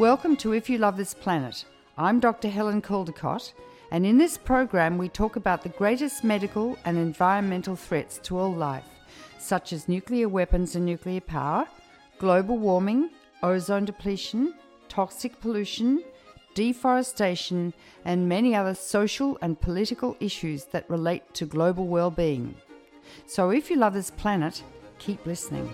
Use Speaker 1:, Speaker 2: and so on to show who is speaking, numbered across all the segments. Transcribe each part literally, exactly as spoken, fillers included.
Speaker 1: Welcome to If You Love This Planet. I'm Doctor Helen Caldicott, and in this program we talk about the greatest medical and environmental threats to all life, such as nuclear weapons and nuclear power, global warming, ozone depletion, toxic pollution, deforestation, and many other social and political issues that relate to global well-being. So if you love this planet, keep listening.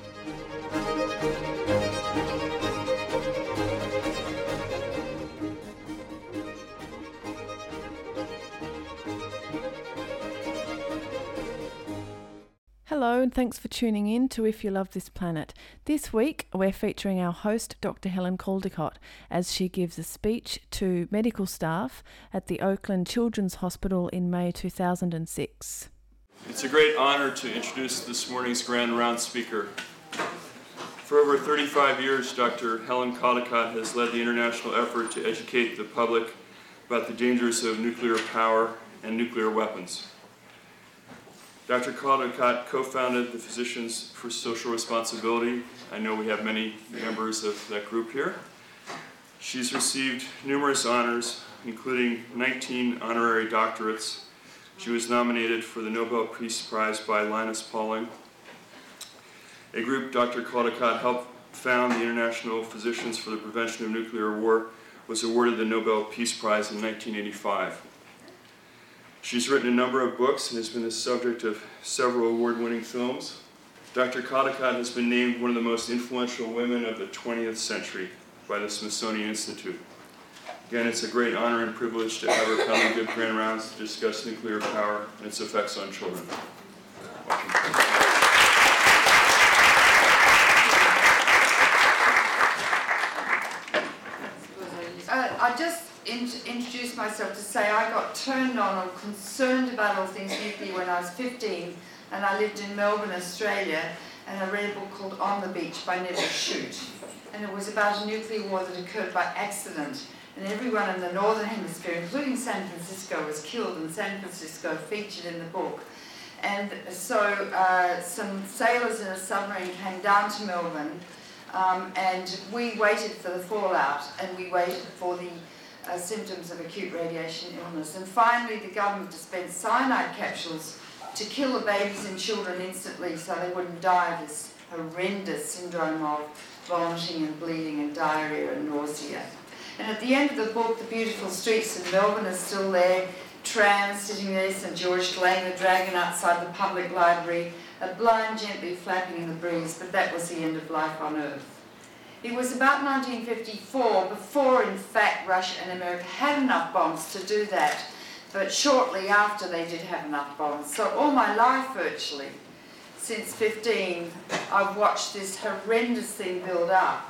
Speaker 2: Hello and thanks for tuning in to If You Love This Planet. This week we're featuring our host Doctor Helen Caldicott as she gives a speech to medical staff at the Oakland Children's Hospital in May two thousand six.
Speaker 3: It's a great honor to introduce this morning's Grand Round speaker. For over thirty-five years, Doctor Helen Caldicott has led the international effort to educate the public about the dangers of nuclear power and nuclear weapons. Doctor Caldicott co-founded the Physicians for Social Responsibility. I know we have many members of that group here. She's received numerous honors, including nineteen honorary doctorates. She was nominated for the Nobel Peace Prize by Linus Pauling. A group Doctor Caldicott helped found, the International Physicians for the Prevention of Nuclear War, was awarded the Nobel Peace Prize in nineteen eighty-five. She's written a number of books and has been the subject of several award-winning films. Doctor Caldicott has been named one of the most influential women of the twentieth century by the Smithsonian Institute. Again, it's a great honor and privilege to have her come and give grand rounds to discuss nuclear power and its effects on children. Welcome.
Speaker 1: Uh, I just in- introduced myself to say I got turned on or concerned about all things nuclear when I was fifteen, and I lived in Melbourne, Australia, and I read a book called On the Beach by Nevil Shute. And it was about a nuclear war that occurred by accident, and everyone in the Northern Hemisphere, including San Francisco, was killed, and San Francisco featured in the book. And so uh, some sailors in a submarine came down to Melbourne, um, and we waited for the fallout, and we waited for the uh, symptoms of acute radiation illness. And finally, the government dispensed cyanide capsules to kill the babies and children instantly so they wouldn't die of this horrendous syndrome of vomiting and bleeding and diarrhea and nausea. And at the end of the book, the beautiful streets in Melbourne are still there, trams sitting there, St George Lane, the dragon outside the public library, a blind gently flapping in the breeze, but that was the end of life on Earth. It was about nineteen fifty-four, before in fact Russia and America had enough bombs to do that, but shortly after they did have enough bombs. So all my life virtually, since fifteen, I've watched this horrendous thing build up.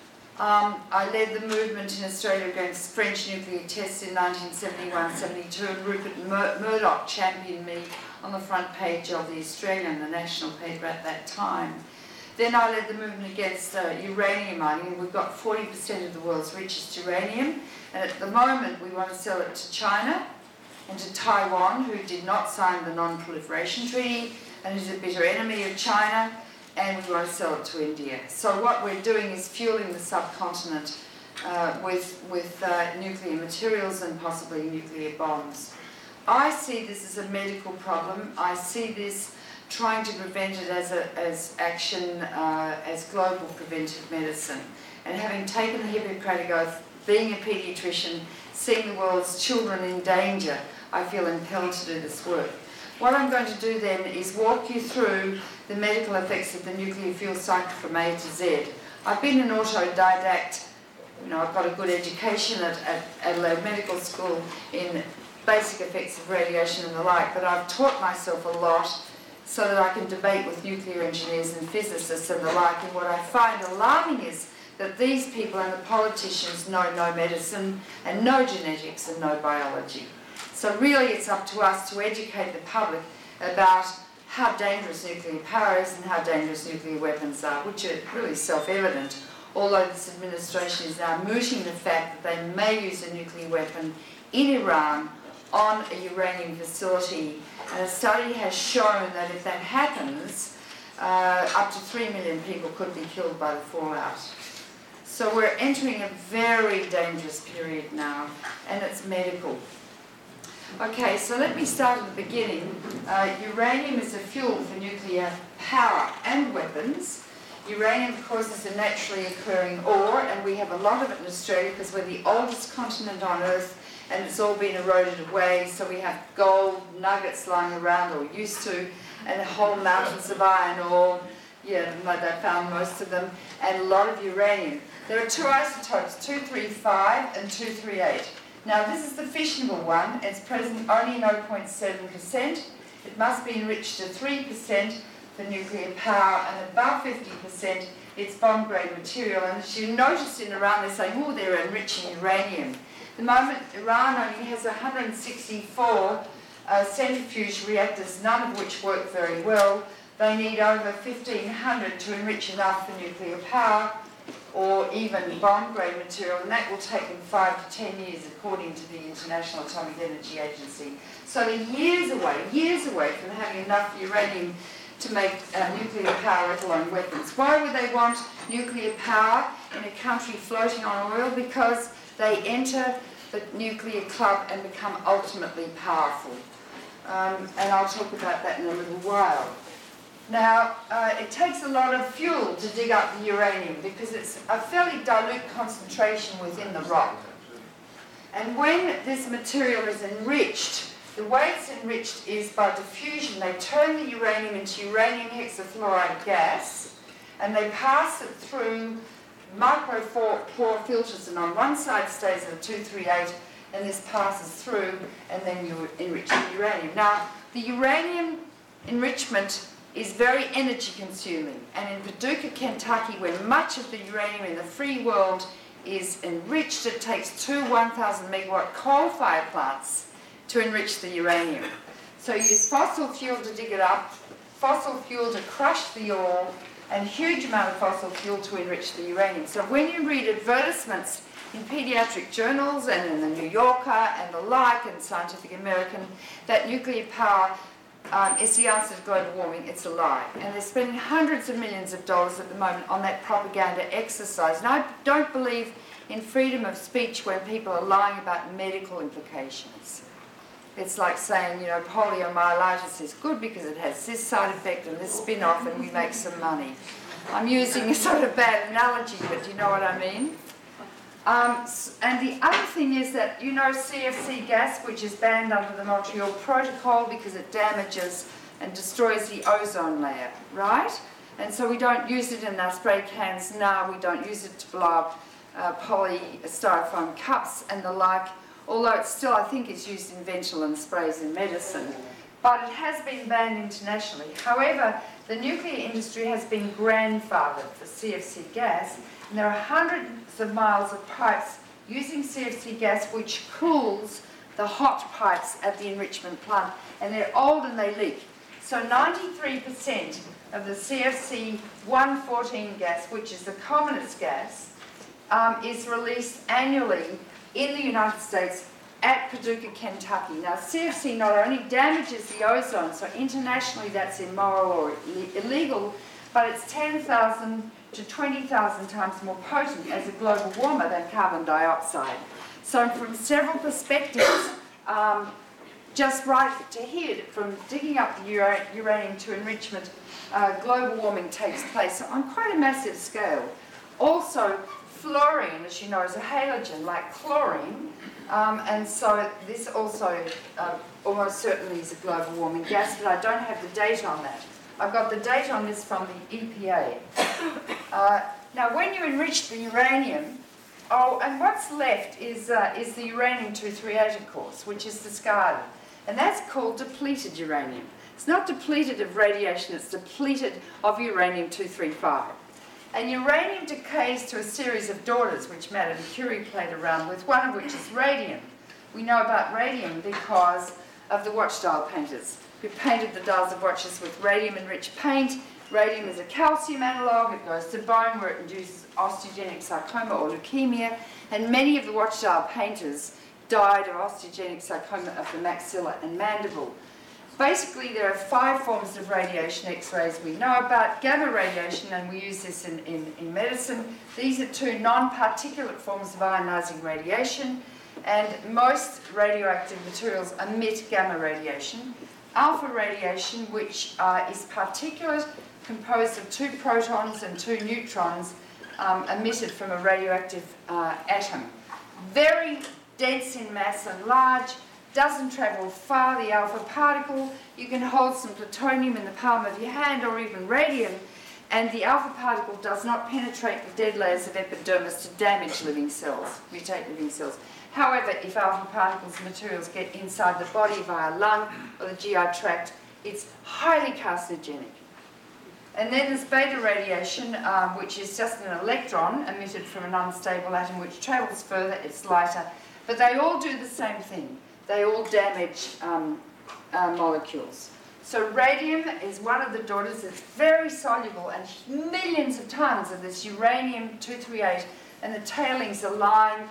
Speaker 1: Um, I led the movement in Australia against French nuclear tests in nineteen seventy-one seventy-two, and Rupert Mur- Murdoch championed me on the front page of the Australian, the national paper at that time. Then I led the movement against uh, uranium mining, and we've got forty percent of the world's richest uranium, and at the moment we want to sell it to China and to Taiwan, who did not sign the Non-Proliferation Treaty and is a bitter enemy of China, and we want to sell it to India. So what we're doing is fueling the subcontinent uh, with, with uh, nuclear materials and possibly nuclear bombs. I see this as a medical problem. I see this trying to prevent it as, a, as action, uh, as global preventive medicine. And having taken the Hippocratic Oath, being a paediatrician, seeing the world's children in danger, I feel impelled to do this work. What I'm going to do then is walk you through the medical effects of the nuclear fuel cycle from A to Z. I've been an autodidact, you know, I've got a good education at, at Adelaide Medical School in basic effects of radiation and the like, but I've taught myself a lot so that I can debate with nuclear engineers and physicists and the like, and what I find alarming is that these people and the politicians know no medicine and no genetics and no biology. So really it's up to us to educate the public about how dangerous nuclear power is and how dangerous nuclear weapons are, which are really self-evident, although this administration is now mooting the fact that they may use a nuclear weapon in Iran on a uranium facility. And a study has shown that if that happens, uh, up to three million people could be killed by the fallout. So we're entering a very dangerous period now, and it's medical. Okay, so let me start at the beginning. Uh, uranium is a fuel for nuclear power and weapons. Uranium, of course, is a naturally occurring ore, and we have a lot of it in Australia because we're the oldest continent on Earth, and it's all been eroded away. So we have gold nuggets lying around, or used to, and whole mountains of iron ore. Yeah, they found most of them, and a lot of uranium. There are two isotopes, two thirty-five and two thirty-eight. Now, this is the fissionable one. It's present only in zero point seven percent. It must be enriched to three percent for nuclear power, and above fifty percent, it's bomb-grade material. And as you notice in Iran, they're saying, oh, they're enriching uranium. At the moment, Iran only has one hundred sixty-four uh, centrifuge reactors, none of which work very well. They need over fifteen hundred to enrich enough for nuclear power, or even bomb-grade material, and that will take them five to ten years, according to the International Atomic Energy Agency. So they're years away, years away from having enough uranium to make uh, nuclear power, let alone weapons. Why would they want nuclear power in a country floating on oil? Because they enter the nuclear club and become ultimately powerful. Um, and I'll talk about that in a little while. Now, uh, it takes a lot of fuel to dig up the uranium because it's a fairly dilute concentration within the rock. And when this material is enriched, the way it's enriched is by diffusion. They turn the uranium into uranium hexafluoride gas, and they pass it through micropore filters, and on one side stays at two thirty-eight, and this passes through, and then you enrich the uranium. Now, the uranium enrichment is very energy consuming, and in Paducah, Kentucky, where much of the uranium in the free world is enriched, it takes two one thousand megawatt coal-fired plants to enrich the uranium. So you use fossil fuel to dig it up, fossil fuel to crush the ore, and a huge amount of fossil fuel to enrich the uranium. So when you read advertisements in pediatric journals and in the New Yorker and the like, and Scientific American, that nuclear power Um, is the answer to global warming, it's a lie. And they're spending hundreds of millions of dollars at the moment on that propaganda exercise. And I don't believe in freedom of speech when people are lying about medical implications. It's like saying, you know, poliomyelitis is good because it has this side effect and this spin-off and we make some money. I'm using a sort of bad analogy, but do you know what I mean? Um, and the other thing is that, you know, C F C gas, which is banned under the Montreal Protocol because it damages and destroys the ozone layer, right? And so we don't use it in our spray cans now. We don't use it to blow up uh, polystyrofoam cups and the like, although it still, I think, is used in Ventolin sprays in medicine. But it has been banned internationally. However, the nuclear industry has been grandfathered for C F C gas, and there are hundreds of miles of pipes using C F C gas which cools the hot pipes at the enrichment plant, and they're old and they leak. So ninety-three percent of the C F C one fourteen gas, which is the commonest gas, um, is released annually in the United States at Paducah, Kentucky. Now, C F C not only damages the ozone, so internationally that's immoral or illegal, but it's ten thousand to twenty thousand times more potent as a global warmer than carbon dioxide. So from several perspectives, um, just right to here, from digging up the ura uranium to enrichment, uh, global warming takes place on quite a massive scale. Also, fluorine, as you know, is a halogen like chlorine, um, and so this also uh, almost certainly is a global warming gas, but I don't have the date on that. I've got the date on this from the E P A. Uh, now, when you enrich the uranium, oh, and what's left is, uh, is the uranium two thirty-eight, of course, which is discarded. And that's called depleted uranium. It's not depleted of radiation, it's depleted of uranium two thirty-five. And uranium decays to a series of daughters, which Madame Curie played around with, one of which is radium. We know about radium because of the watch dial painters who painted the dials of watches with radium-enriched paint. Radium is a calcium analogue. It goes to bone where it induces osteogenic sarcoma or leukemia, and many of the watch dial painters died of osteogenic sarcoma of the maxilla and mandible. Basically, there are five forms of radiation X-rays we know about. Gamma radiation, and we use this in, in, in medicine. These are two non-particulate forms of ionizing radiation, and most radioactive materials emit gamma radiation. Alpha radiation, which uh, is particulate, composed of two protons and two neutrons, um, emitted from a radioactive uh, atom. Very dense in mass and large, doesn't travel far, the alpha particle. You can hold some plutonium in the palm of your hand or even radium, and the alpha particle does not penetrate the dead layers of epidermis to damage living cells, mutate living cells. However, if alpha particles and materials get inside the body via lung or the G I tract, it's highly carcinogenic. And then there's beta radiation, um, which is just an electron emitted from an unstable atom which travels further, it's lighter, but they all do the same thing. They all damage um, uh, molecules. So radium is one of the daughters. It's very soluble, and millions of tons of this uranium two thirty-eight, and the tailings are lying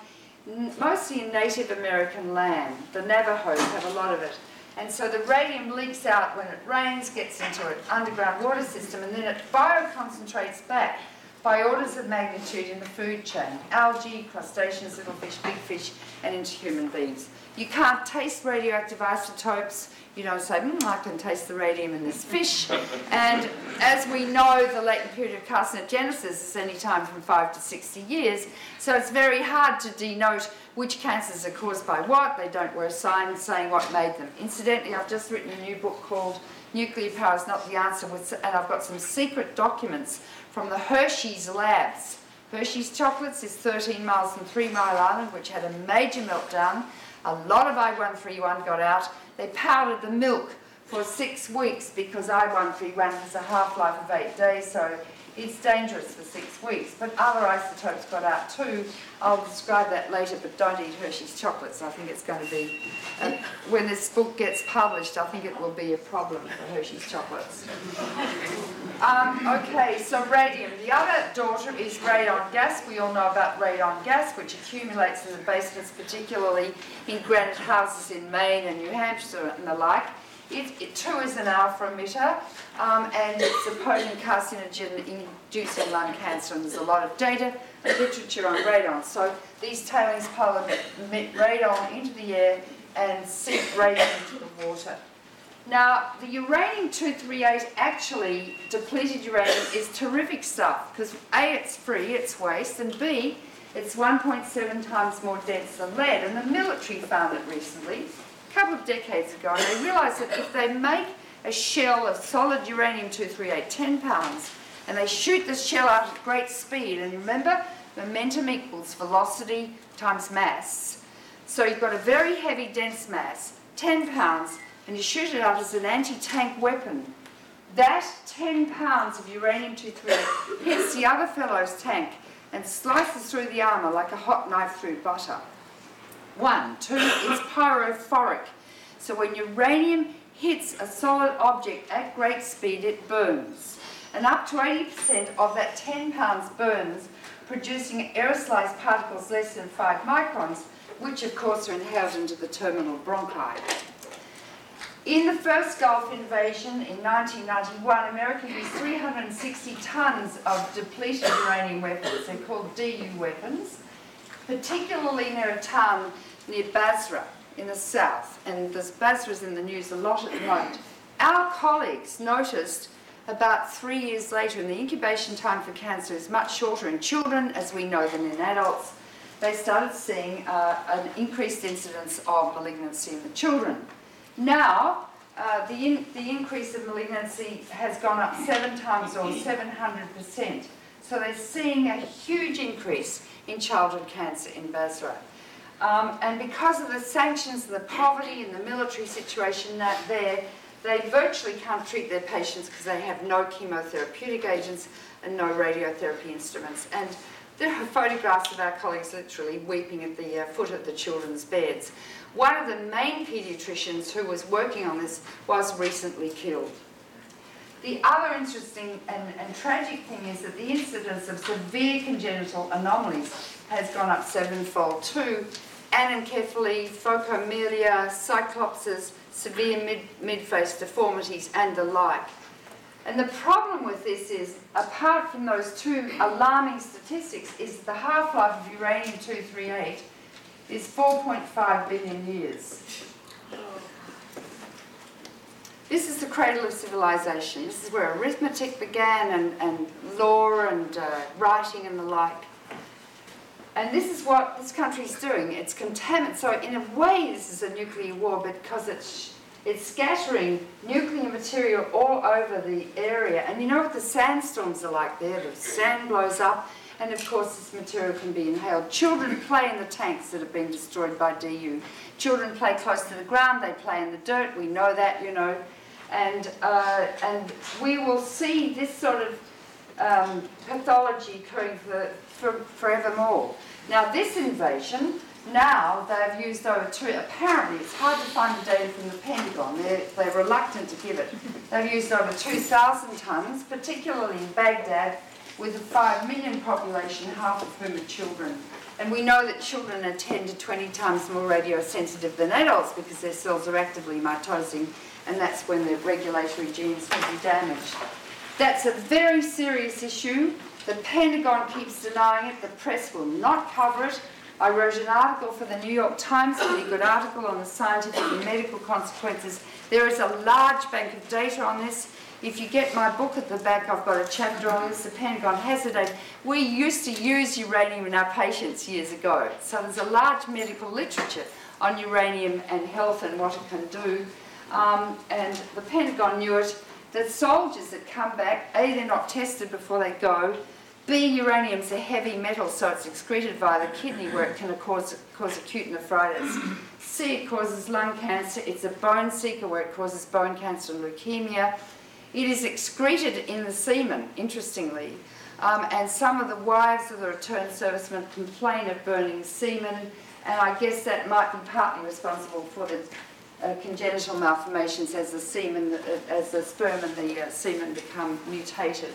Speaker 1: mostly in Native American land. The Navajos have a lot of it. And so the radium leaks out when it rains, gets into an underground water system, and then it bioconcentrates back by orders of magnitude in the food chain. Algae, crustaceans, little fish, big fish, and into human beings. You can't taste radioactive isotopes. You don't say, mm, I can taste the radium in this fish. And as we know, the latent period of carcinogenesis is any time from five to sixty years. So it's very hard to denote which cancers are caused by what. They don't wear a sign saying what made them. Incidentally, I've just written a new book called Nuclear Power is Not the Answer, and I've got some secret documents from the Hershey's labs. Hershey's Chocolates is thirteen miles from Three Mile Island, which had a major meltdown. A lot of I one thirty-one got out. They powdered the milk for six weeks because I one thirty-one has a half-life of eight days, so it's dangerous for six weeks. But other isotopes got out too. I'll describe that later, but don't eat Hershey's chocolates. I think it's going to be, uh, when this book gets published, I think it will be a problem for Hershey's chocolates. Um, okay, so radium. The other daughter is radon gas. We all know about radon gas, which accumulates in the basements, particularly in granite houses in Maine and New Hampshire and the like. It, it too is an alpha emitter, um, and it's a potent carcinogen inducing lung cancer, and there's a lot of data and literature on radon. So these tailings pile emit radon into the air and seep radium into the water. Now, the uranium two thirty-eight, actually, depleted uranium, is terrific stuff, because A, it's free, it's waste, and B, it's one point seven times more dense than lead, and the military found it recently, a couple of decades ago, and they realised that if they make a shell of solid uranium two thirty-eight, ten pounds, and they shoot the shell out at great speed, and remember, momentum equals velocity times mass. So you've got a very heavy, dense mass, ten pounds, and you shoot it out as an anti-tank weapon. That ten pounds of uranium two thirty-eight hits the other fellow's tank and slices through the armour like a hot knife through butter. One. Two, it's pyrophoric. So when uranium hits a solid object at great speed, it burns. And up to eighty percent of that ten pounds burns, producing aerosolized particles less than five microns, which of course are inhaled into the terminal bronchi. In the first Gulf invasion in nineteen ninety-one, America used three hundred sixty tons of depleted uranium weapons. They're called D U weapons, particularly near a town near Basra in the south. And this Basra's in the news a lot at the moment. Our colleagues noticed about three years later, and the incubation time for cancer is much shorter in children, as we know, than in adults, they started seeing uh, an increased incidence of malignancy in the children. Now, uh, the, in, the increase of malignancy has gone up seven times or seven hundred percent. So they're seeing a huge increase in childhood cancer in Basra. Um, and because of the sanctions and the poverty and the military situation that there, they virtually can't treat their patients because they have no chemotherapeutic agents and no radiotherapy instruments. And there are photographs of our colleagues literally weeping at the uh, foot of the children's beds. One of the main paediatricians who was working on this was recently killed. The other interesting and, and tragic thing is that the incidence of severe congenital anomalies has gone up sevenfold too. Anencephaly, phocomelia, cyclopsis, severe mid, mid-face deformities and the like. And the problem with this is, apart from those two alarming statistics, is the half-life of uranium two thirty-eight is four point five billion years. This is the cradle of civilization. This is where arithmetic began, and, and law and uh, writing and the like. And this is what this country is doing. It's contaminated. So in a way, this is a nuclear war because it's, it's scattering nuclear material all over the area. And you know what the sandstorms are like there? The sand blows up, and of course this material can be inhaled. Children play in the tanks that have been destroyed by D U. Children play close to the ground. They play in the dirt. We know that, you know. And, uh, and we will see this sort of um, pathology occurring for, for forevermore. Now this invasion, now they've used over two, apparently it's hard to find the data from the Pentagon, they're, they're reluctant to give it. They've used over two thousand tonnes, particularly in Baghdad, with a five million population, half of whom are children. And we know that children are ten to twenty times more radiosensitive than adults because their cells are actively mitosing, and that's when their regulatory genes can be damaged. That's a very serious issue. The Pentagon keeps denying it. The press will not cover it. I wrote an article for the New York Times, a pretty good article on the scientific and medical consequences. There is a large bank of data on this. If you get my book at the back, I've got a chapter on this. The Pentagon has the data. We used to use uranium in our patients years ago. So there's a large medical literature on uranium and health and what it can do. Um, and the Pentagon knew it. The soldiers that come back, A, they're not tested before they go. B, uranium's a heavy metal, so it's excreted via the kidney where it can cause, cause acute nephritis. C, it causes lung cancer. It's a bone seeker where it causes bone cancer and leukemia. It is excreted in the semen, interestingly. Um, and some of the wives of the returned servicemen complain of burning semen, and I guess that might be partly responsible for the uh, congenital malformations as the semen, uh, as the sperm and the uh, semen become mutated.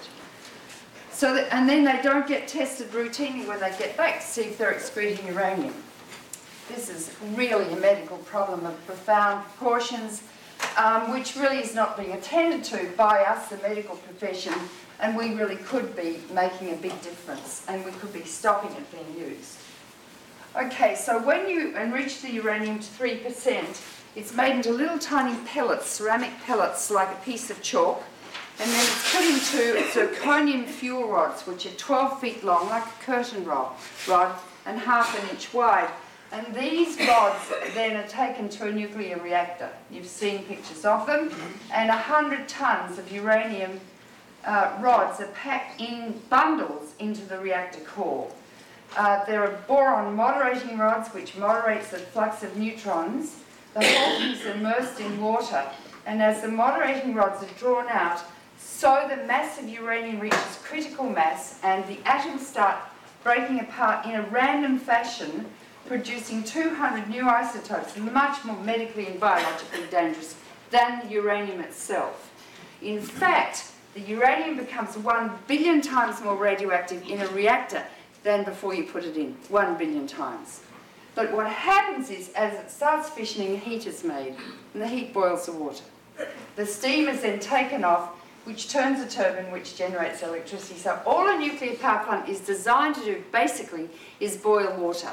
Speaker 1: So that, and then they don't get tested routinely when they get back to see if they're excreting uranium. This is really a medical problem of profound proportions, um, which really is not being attended to by us, the medical profession, and we really could be making a big difference, and we could be stopping it being used. Okay, so when you enrich the uranium to three percent, it's made into little tiny pellets, ceramic pellets, like a piece of chalk, and then it's put into zirconium fuel rods, which are twelve feet long, like a curtain rod, rod and half an inch wide. And these rods then are taken to a nuclear reactor. You've seen pictures of them. And one hundred tonnes of uranium uh, rods are packed in bundles into the reactor core. Uh, there are boron moderating rods, which moderates the flux of neutrons. The whole thing is immersed in water. And as the moderating rods are drawn out, so the mass of uranium reaches critical mass and the atoms start breaking apart in a random fashion, producing two hundred new isotopes, much more medically and biologically dangerous than the uranium itself. In fact, the uranium becomes one billion times more radioactive in a reactor than before you put it in, one billion times. But what happens is, as it starts fissioning, heat is made, and the heat boils the water. The steam is then taken off, which turns a turbine which generates electricity. So all a nuclear power plant is designed to do, basically, is boil water.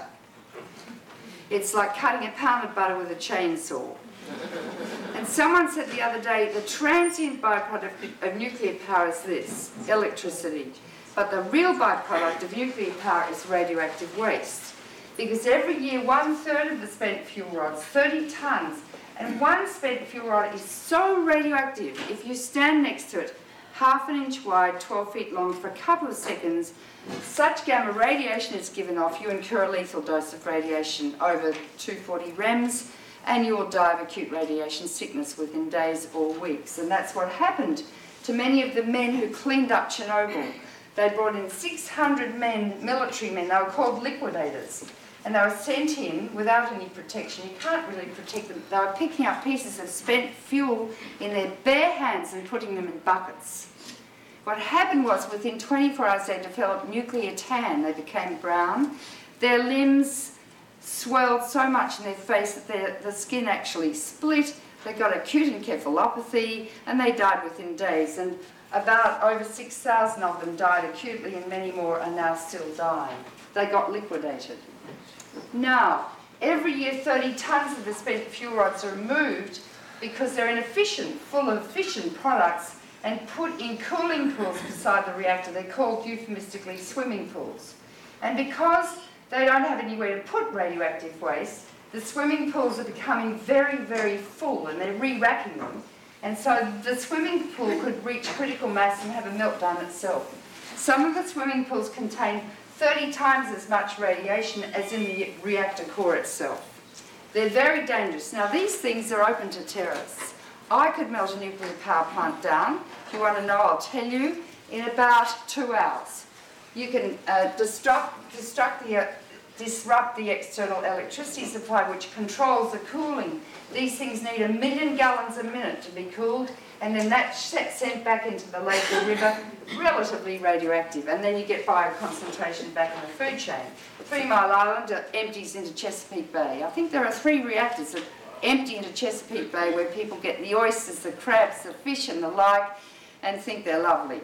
Speaker 1: It's like cutting a pound of butter with a chainsaw. And someone said the other day, the transient byproduct of nuclear power is this, electricity. But the real byproduct of nuclear power is radioactive waste. Because every year, one third of the spent fuel rods, thirty tonnes, and one spent fuel rod is so radioactive, if you stand next to it, half an inch wide, twelve feet long, for a couple of seconds, such gamma radiation is given off, you incur a lethal dose of radiation over two hundred forty rems, and you will die of acute radiation sickness within days or weeks. And that's what happened to many of the men who cleaned up Chernobyl. They brought in six hundred men, military men, they were called liquidators. And they were sent in without any protection. You can't really protect them. They were picking up pieces of spent fuel in their bare hands and putting them in buckets. What happened was, within twenty-four hours, they developed nuclear tan. They became brown. Their limbs swelled so much in their face that their, the skin actually split. They got acute encephalopathy, and they died within days. And about over six thousand of them died acutely, and many more are now still dying. They got liquidated. Now, every year thirty tonnes of the spent fuel rods are removed because they're inefficient, full of fission products, and put in cooling pools beside the reactor. They're called euphemistically swimming pools. And because they don't have anywhere to put radioactive waste, the swimming pools are becoming very, very full, and they're re-racking them. And so the swimming pool could reach critical mass and have a meltdown itself. Some of the swimming pools contain thirty times as much radiation as in the reactor core itself. They're very dangerous. Now, these things are open to terrorists. I could melt a nuclear power plant down. If you want to know, I'll tell you, in about two hours. You can uh, destruct, destruct the, uh, disrupt the external electricity supply, which controls the cooling. These things need a million gallons a minute to be cooled, and then that's sent back into the lake or river, relatively radioactive, and then you get bioconcentration back in the food chain. Three Mile Island uh, empties into Chesapeake Bay. I think there are three reactors that empty into Chesapeake Bay where people get the oysters, the crabs, the fish and the like, and think they're lovely.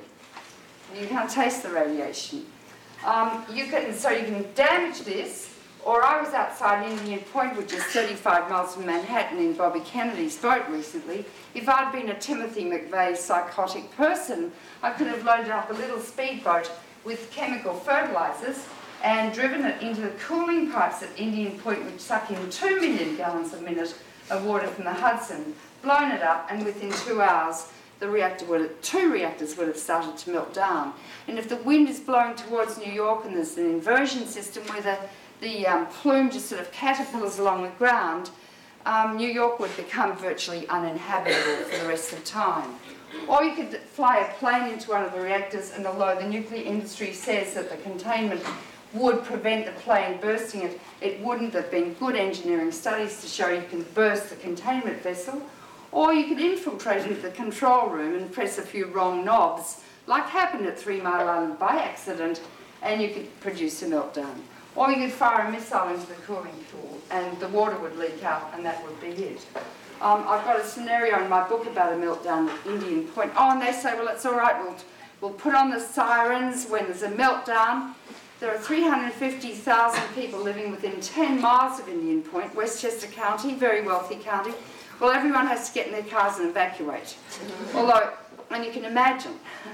Speaker 1: You can't taste the radiation. Um, you can, so you can damage this, or I was outside Indian Point, which is thirty-five miles from Manhattan, in Bobby Kennedy's boat recently. If I'd been a Timothy McVeigh psychotic person, I could have loaded up a little speedboat with chemical fertilisers and driven it into the cooling pipes at Indian Point, which suck in two million gallons a minute of water from the Hudson, blown it up, and within two hours, the reactor would have, two reactors would have started to melt down. And if the wind is blowing towards New York and there's an inversion system where the, the um, plume just sort of caterpillars along the ground, um, New York would become virtually uninhabitable for the rest of time. Or you could fly a plane into one of the reactors, and although the nuclear industry says that the containment would prevent the plane bursting it, it wouldn't. There have been good engineering studies to show you can burst the containment vessel. Or you could infiltrate into the control room and press a few wrong knobs, like happened at Three Mile Island by accident, and you could produce a meltdown. Or you could fire a missile into the cooling pool, and the water would leak out, and that would be it. Um, I've got a scenario in my book about a meltdown at Indian Point. Oh, and they say, well, it's all right, we'll, we'll put on the sirens when there's a meltdown. There are three hundred fifty thousand people living within ten miles of Indian Point, Westchester County, very wealthy county. Well, everyone has to get in their cars and evacuate. Although, and you can imagine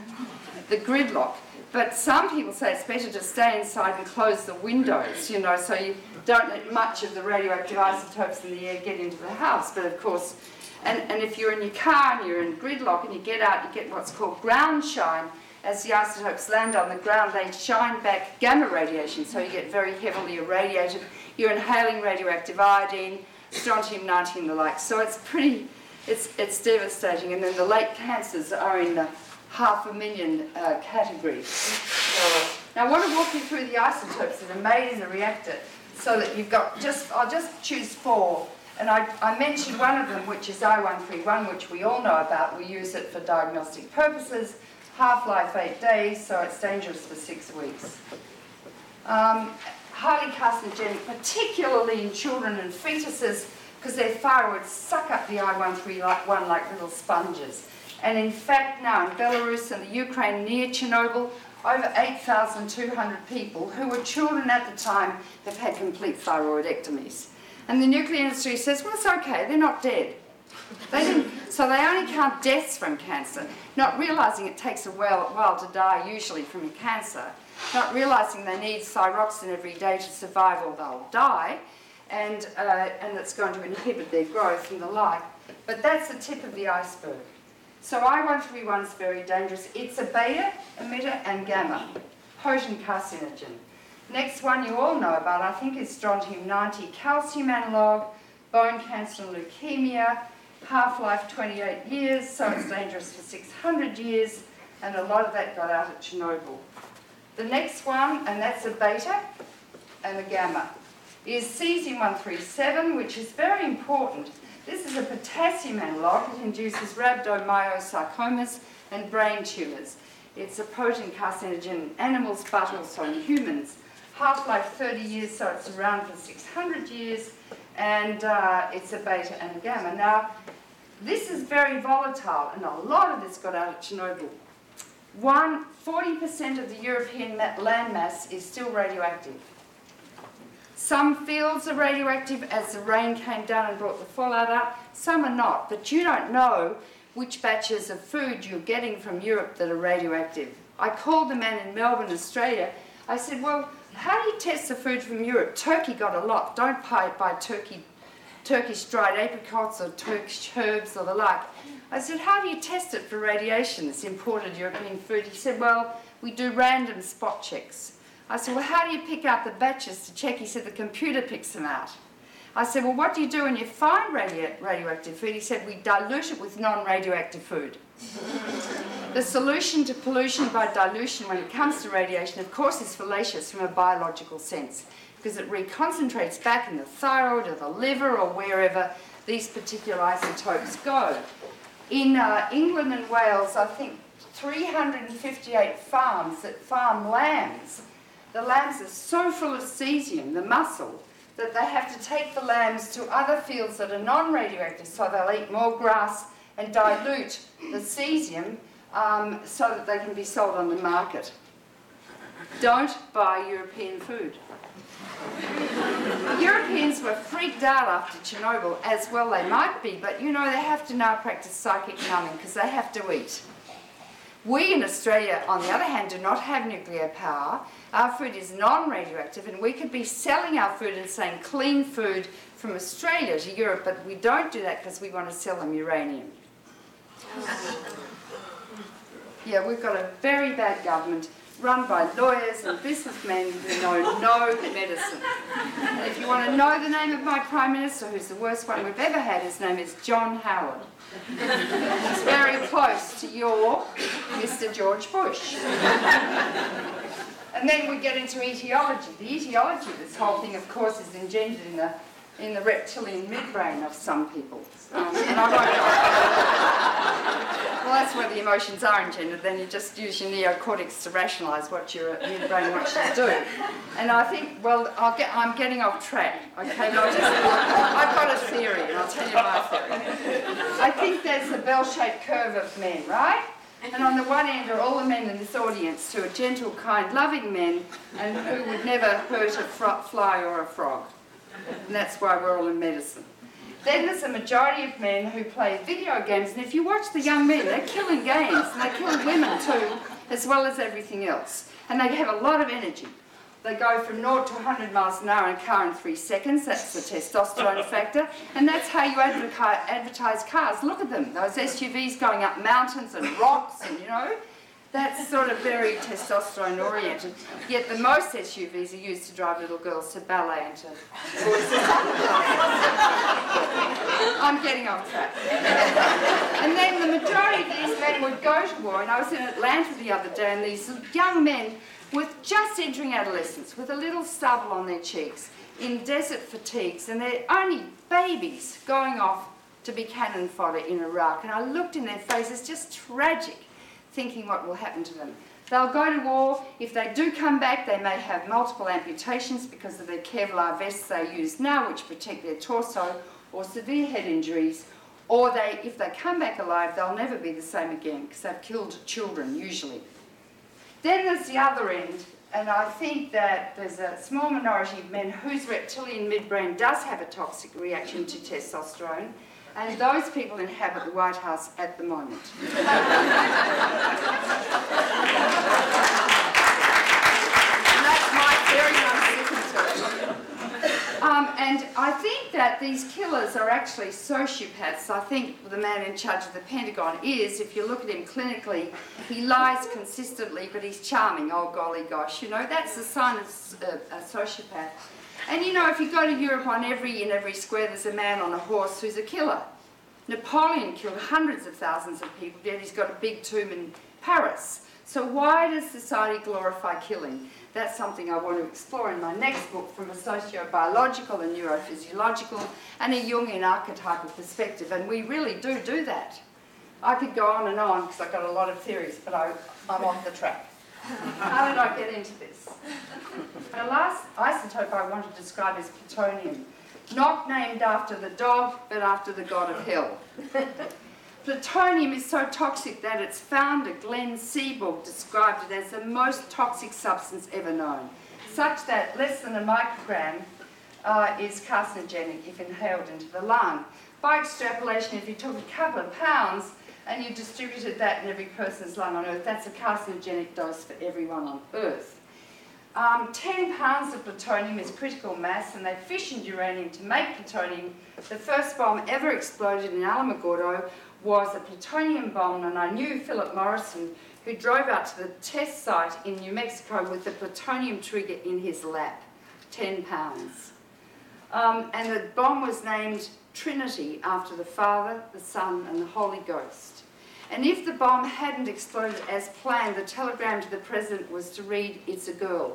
Speaker 1: the gridlock. But some people say it's better to stay inside and close the windows, you know, so you don't let much of the radioactive isotopes in the air get into the house. But of course, and, and if you're in your car and you're in gridlock and you get out, you get what's called ground shine. As the isotopes land on the ground, they shine back gamma radiation, so you get very heavily irradiated. You're inhaling radioactive iodine, strontium ninety and the like. So it's pretty, it's, it's devastating. And then the late cancers are in the half a million uh, category. So, now I want to walk you through the isotopes that are made in the reactor so that you've got just, I'll just choose four. And I, I mentioned one of them, which is I one thirty-one, which we all know about. We use it for diagnostic purposes. Half-life eight days, so it's dangerous for six weeks. Um, highly carcinogenic, particularly in children and fetuses, because their thyroids suck up the I one thirty-one like little sponges. And in fact now in Belarus and the Ukraine near Chernobyl, over eight thousand two hundred people who were children at the time have had complete thyroidectomies. And the nuclear industry says, well, it's okay, they're not dead. They didn't, so they only count deaths from cancer, not realising it takes a while, while to die usually from a cancer, not realising they need thyroxine every day to survive or they'll die, and, uh, and it's going to inhibit their growth and the like. But that's the tip of the iceberg. So I one thirty-one is very dangerous. It's a beta emitter and gamma, potent carcinogen. Next one you all know about, I think, is strontium ninety, calcium analogue, bone cancer and leukemia, half-life twenty-eight years, so it's dangerous for six hundred years, and a lot of that got out at Chernobyl. The next one, and that's a beta and a gamma, is cesium one thirty-seven, which is very important. This is a potassium analogue. It induces rhabdomyosarcomas and brain tumours. It's a potent carcinogen in animals, but also in humans. Half-life thirty years, so it's around for six hundred years, and uh, it's a beta and a gamma. Now, This is very volatile, and a lot of this got out of Chernobyl. One, forty percent of the European landmass is still radioactive. Some fields are radioactive as the rain came down and brought the fallout out. Some are not, but you don't know which batches of food you're getting from Europe that are radioactive. I called the man in Melbourne, Australia. I said, well, how do you test the food from Europe? Turkey got a lot. Don't buy, buy turkey Turkish dried apricots or Turkish herbs or the like. I said, how do you test it for radiation, this imported European food? He said, well, we do random spot checks. I said, well, how do you pick out the batches to check? He said, the computer picks them out. I said, well, what do you do when you find radio radioactive food? He said, we dilute it with non-radioactive food. The solution to pollution by dilution when it comes to radiation, of course, is fallacious from a biological sense, because it reconcentrates back in the thyroid or the liver or wherever these particular isotopes go. In uh, England and Wales, I think three hundred fifty-eight farms that farm lambs. The lambs are so full of cesium, the muscle, that they have to take the lambs to other fields that are non-radioactive, so they'll eat more grass and dilute the cesium um, so that they can be sold on the market. Don't buy European food. Europeans were freaked out after Chernobyl, as well they might be, but you know, they have to now practice psychic numbing because they have to eat. We in Australia, on the other hand, do not have nuclear power. Our food is non-radioactive, and we could be selling our food and saying clean food from Australia to Europe, but we don't do that because we want to sell them uranium. Yeah, we've got a very bad government run by lawyers and businessmen who know no medicine. And if you want to know the name of my Prime Minister, who's the worst one we've ever had, his name is John Howard. He's very close to your Mister George Bush. And then we get into etiology. The etiology of this whole thing, of course, is engendered in the, in the reptilian midbrain of some people. Um, and I won't Well, that's where the emotions are engendered. Then you just use your neocortex to rationalise what your midbrain wants you to do. And I think, well, I'll get, I'm getting off track, okay? But I'll just, I've got a theory, and I'll tell you my theory. I think there's a bell-shaped curve of men, right? And on the one end are all the men in this audience who are gentle, kind, loving men and who would never hurt a fly or a frog. And that's why we're all in medicine. Then there's a majority of men who play video games, and if you watch the young men, they're killing games, and they're killing women too, as well as everything else. And they have a lot of energy. They go from zero to one hundred miles an hour in a car in three seconds. That's the testosterone factor. And that's how you advertise cars. Look at them, those S U Vs going up mountains and rocks, and you know, that's sort of very testosterone oriented. Yet the most S U Vs are used to drive little girls to ballet and to voices. I'm getting off track. And then the majority of these men would go to war, and I was in Atlanta the other day, and these young men with just entering adolescence, with a little stubble on their cheeks, in desert fatigues, and they're only babies going off to be cannon fodder in Iraq. And I looked in their faces, just tragic, thinking what will happen to them. They'll go to war. If they do come back, they may have multiple amputations because of the Kevlar vests they use now, which protect their torso, or severe head injuries, or they, if they come back alive, they'll never be the same again because they've killed children, usually. Then there's the other end, and I think that there's a small minority of men whose reptilian midbrain does have a toxic reaction to testosterone, and those people inhabit the White House at the moment. And that's my theory, and I'm sticking to it. Um, and I think that these killers are actually sociopaths. I think the man in charge of the Pentagon is, if you look at him clinically, he lies consistently, but he's charming, oh golly gosh. You know, that's the sign of a, a sociopath. And you know, if you go to Europe, on every, in every square there's a man on a horse who's a killer. Napoleon killed hundreds of thousands of people, yet he's got a big tomb in Paris. So why does society glorify killing? That's something I want to explore in my next book from a sociobiological and neurophysiological and a Jungian archetypal perspective. And we really do do that. I could go on and on because I've got a lot of theories, but I, I'm off the track. How did I get into this? The last isotope I want to describe is plutonium. not named after the dog, but after the god of hell. Plutonium is so toxic that its founder, Glenn Seaborg, described it as the most toxic substance ever known, such that less than a microgram uh, is carcinogenic if inhaled into the lung. By extrapolation, if you took a couple of pounds and you distributed that in every person's lung on Earth, that's a carcinogenic dose for everyone on Earth. Um, ten pounds of plutonium is critical mass, and they fissioned uranium to make plutonium. The first bomb ever exploded in Alamogordo was a plutonium bomb, and I knew Philip Morrison, who drove out to the test site in New Mexico with the plutonium trigger in his lap, ten pounds. Um, and the bomb was named Trinity after the Father, the Son, and the Holy Ghost. And if the bomb hadn't exploded as planned, the telegram to the president was to read, "It's a girl."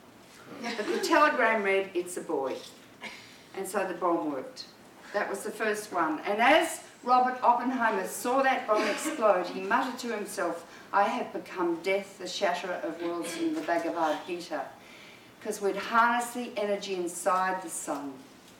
Speaker 1: But the telegram read, "It's a boy." And so the bomb worked. That was the first one. And as Robert Oppenheimer saw that bomb explode, he muttered to himself, "I have become death, the shatterer of worlds," in the Bhagavad Gita, because we'd harnessed the energy inside the sun.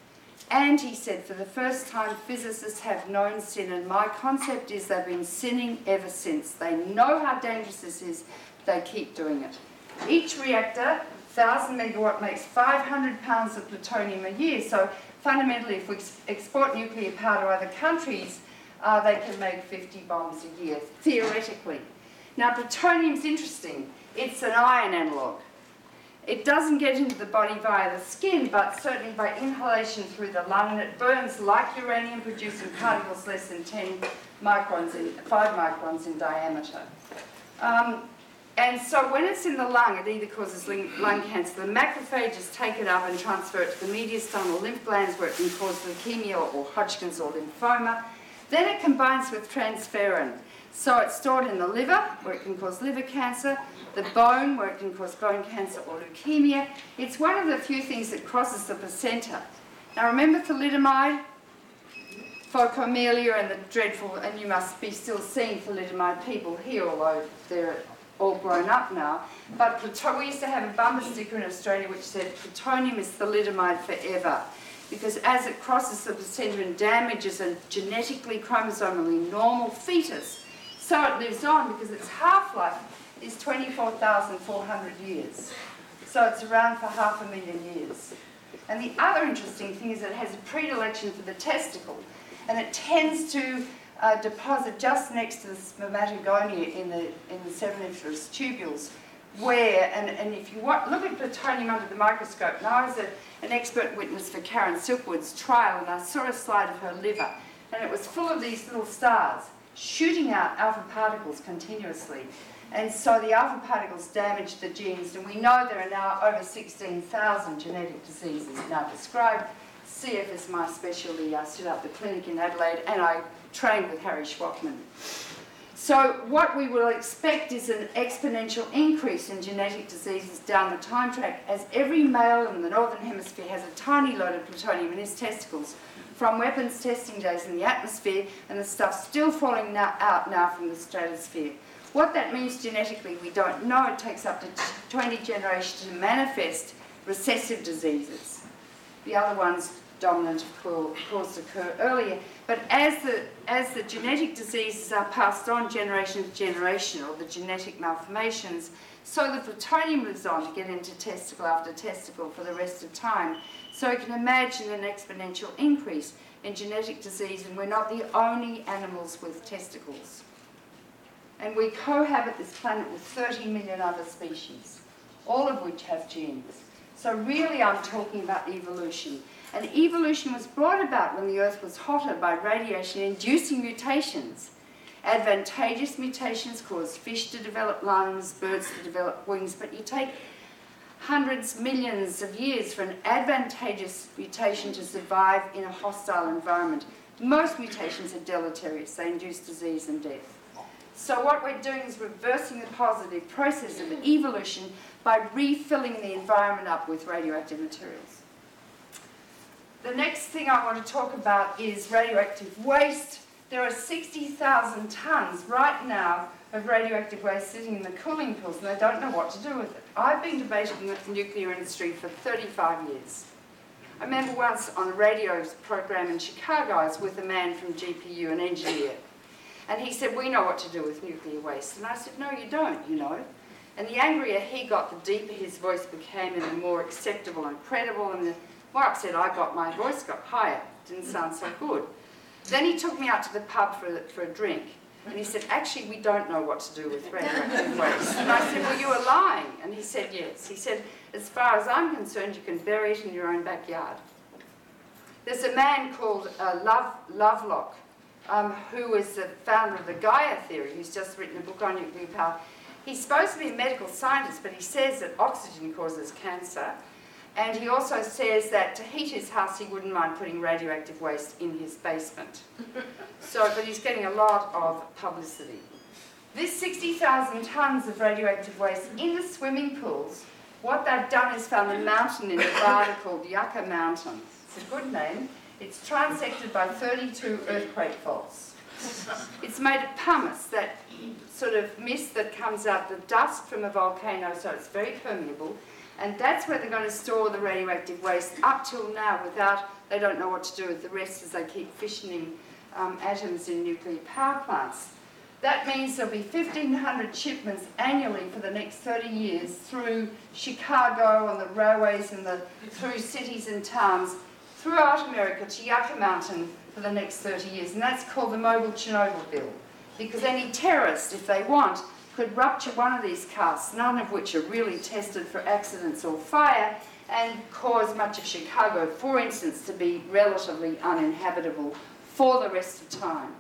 Speaker 1: And he said, for the first time, physicists have known sin, and my concept is they've been sinning ever since. They know how dangerous this is, but they keep doing it. Each reactor, one thousand megawatt, makes five hundred pounds of plutonium a year. So fundamentally, if we export nuclear power to other countries, uh, they can make fifty bombs a year, theoretically. Now, plutonium's interesting. It's an iron analogue. It doesn't get into the body via the skin, but certainly by inhalation through the lung, and it burns like uranium, producing particles less than ten microns, in, five microns in diameter. Um, and so when it's in the lung, it either causes lung cancer. The macrophages take it up and transfer it to the mediastinal or lymph glands, where it can cause leukemia or Hodgkin's or lymphoma. Then it combines with transferrin. So it's stored in the liver, where it can cause liver cancer, the bone, where it can cause bone cancer or leukemia. It's one of the few things that crosses the placenta. Now remember thalidomide, phocomelia, and the dreadful, and you must be still seeing thalidomide people here, although they're all grown up now. But we used to have a bumper sticker in Australia which said, "Plutonium is thalidomide forever," because as it crosses the placenta and damages a genetically chromosomally normal fetus, so it lives on, because its half-life is twenty-four thousand four hundred years. So it's around for half a million years. And the other interesting thing is that it has a predilection for the testicle, and it tends to uh, deposit just next to the spermatogonia in the, in the seminiferous tubules, where, and, and if you want, look at plutonium under the microscope. Now I was a, an expert witness for Karen Silkwood's trial, and I saw a slide of her liver, and it was full of these little stars shooting out alpha particles continuously. And so the alpha particles damaged the genes, and we know there are now over sixteen thousand genetic diseases now described. C F is my specialty. I set up the clinic in Adelaide, and I trained with Harry Schwachman. So what we will expect is an exponential increase in genetic diseases down the time track, as every male in the Northern Hemisphere has a tiny load of plutonium in his testicles from weapons testing days in the atmosphere, and the stuff still falling now, out now from the stratosphere. What that means genetically, we don't know. It takes up to twenty generations to manifest recessive diseases. The other ones, dominant, of course, occur earlier. But as the, as the genetic diseases are passed on generation to generation, or the genetic malformations, so the plutonium lives on to get into testicle after testicle for the rest of time. So you can imagine an exponential increase in genetic disease, and we're not the only animals with testicles. And we cohabit this planet with thirty million other species, all of which have genes. So really I'm talking about evolution. And evolution was brought about when the Earth was hotter by radiation-inducing mutations. Advantageous mutations cause fish to develop lungs, birds to develop wings, but you take hundreds, millions of years for an advantageous mutation to survive in a hostile environment. Most mutations are deleterious. They induce disease and death. So what we're doing is reversing the positive process of evolution by refilling the environment up with radioactive materials. The next thing I want to talk about is radioactive waste. There are sixty thousand tonnes right now of radioactive waste sitting in the cooling pools, and they don't know what to do with it. I've been debating with the nuclear industry for thirty-five years. I remember once on a radio program in Chicago, I was with a man from G P U, an engineer, and he said, we know what to do with nuclear waste. And I said, no, you don't, you know. And the angrier he got, the deeper his voice became and the more acceptable and credible, and the more upset I got, my voice got higher. It didn't sound so good. Then he took me out to the pub for a, for a drink, and he said, actually, we don't know what to do with radioactive waste. And I said, well, you were lying. And he said, yes. He said, as far as I'm concerned, you can bury it in your own backyard. There's a man called uh, Love, Lovelock, um, who is the founder of the Gaia theory, who's just written a book on nuclear power. He's supposed to be a medical scientist, but he says that oxygen causes cancer. And he also says that to heat his house, he wouldn't mind putting radioactive waste in his basement. So, but he's getting a lot of publicity. This sixty thousand tonnes of radioactive waste in the swimming pools, what they've done is found a mountain in Nevada called Yucca Mountain. It's a good name. It's transected by thirty-two earthquake faults. It's made of pumice, that sort of mist that comes out, the dust from a volcano, so it's very permeable. And that's where they're going to store the radioactive waste up till now without, they don't know what to do with the rest as they keep fissioning um, atoms in nuclear power plants. That means there'll be fifteen hundred shipments annually for the next thirty years through Chicago on the railways and the, through cities and towns throughout America to Yucca Mountain for the next thirty years. And that's called the Mobile Chernobyl Bill. Because any terrorist, if they want, could rupture one of these casts, none of which are really tested for accidents or fire, and cause much of Chicago, for instance, to be relatively uninhabitable for the rest of time.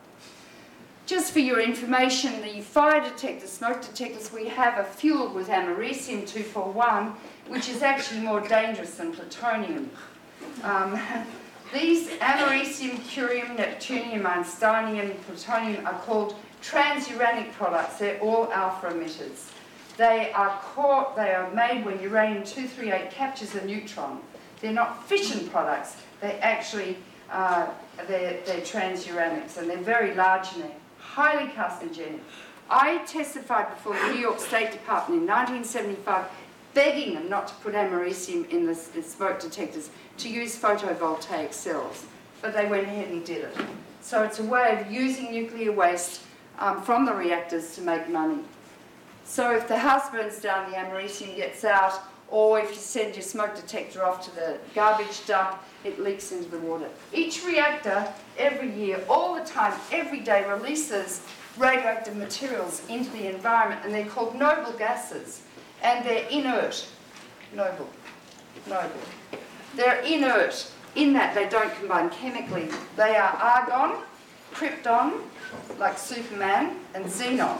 Speaker 1: Just for your information, the fire detectors, smoke detectors we have are fueled with americium two forty-one, which is actually more dangerous than plutonium. Um, these americium, curium, neptunium, einsteinium, plutonium are called transuranic products. They're all alpha emitters. They are, core, they are made when uranium two thirty-eight captures a neutron. They're not fission products. They actually, uh, they're, they're transuranics, and they're very large and they're highly carcinogenic. I testified before the New York State Department in nineteen seventy-five, begging them not to put americium in the, the smoke detectors, to use photovoltaic cells. But they went ahead and did it. So it's a way of using nuclear waste um, from the reactors to make money. So if the house burns down, the americium gets out, or if you send your smoke detector off to the garbage dump, it leaks into the water. Each reactor, every year, all the time, every day, releases radioactive materials into the environment, and they're called noble gases, and they're inert. Noble. Noble. They're inert. In that they don't combine chemically. They are argon, krypton, like Superman, and xenon.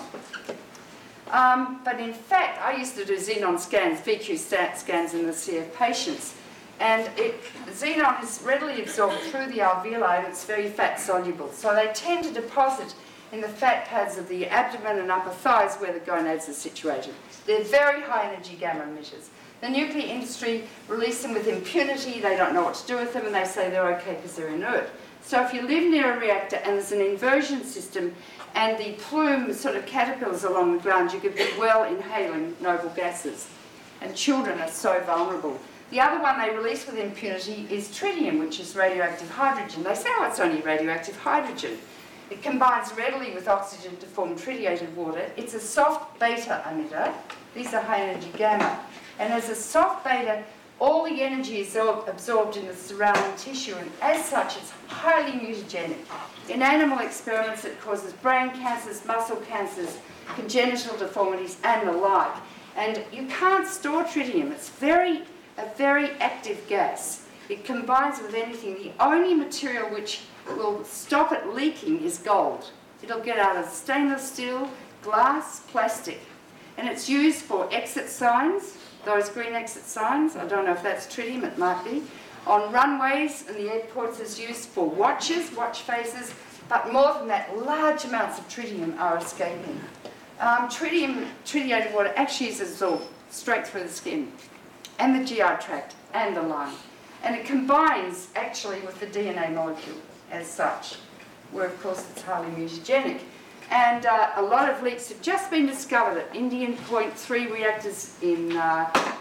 Speaker 1: Um, but in fact, I used to do xenon scans, V Q stat scans in the C F patients, and it, xenon is readily absorbed through the alveoli, and it's very fat soluble. So they tend to deposit in the fat pads of the abdomen and upper thighs where the gonads are situated. They're very high energy gamma emitters. The nuclear industry release them with impunity. They don't know what to do with them, and they say they're okay because they're inert. So if you live near a reactor and there's an inversion system and the plume sort of caterpillars along the ground, you could be well inhaling noble gases. And children are so vulnerable. The other one they release with impunity is tritium, which is radioactive hydrogen. They say, oh, it's only radioactive hydrogen. It combines readily with oxygen to form tritiated water. It's a soft beta emitter. These are high energy gamma. And as a soft beta, all the energy is absorbed in the surrounding tissue, and as such, it's highly mutagenic. In animal experiments, it causes brain cancers, muscle cancers, congenital deformities, and the like. And you can't store tritium. It's very, a very active gas. It combines with anything. The only material which will stop it leaking is gold. It'll get out of stainless steel, glass, plastic. And it's used for exit signs, those green exit signs. I don't know if that's tritium, it might be. On runways and the airports, it's used for watches, watch faces, but more than that, large amounts of tritium are escaping. Um, tritium, tritiated water actually is absorbed straight through the skin and the G I tract and the lung. And it combines actually with the D N A molecule as such, where of course it's highly mutagenic. And uh, a lot of leaks have just been discovered at Indian Point three reactors in uh,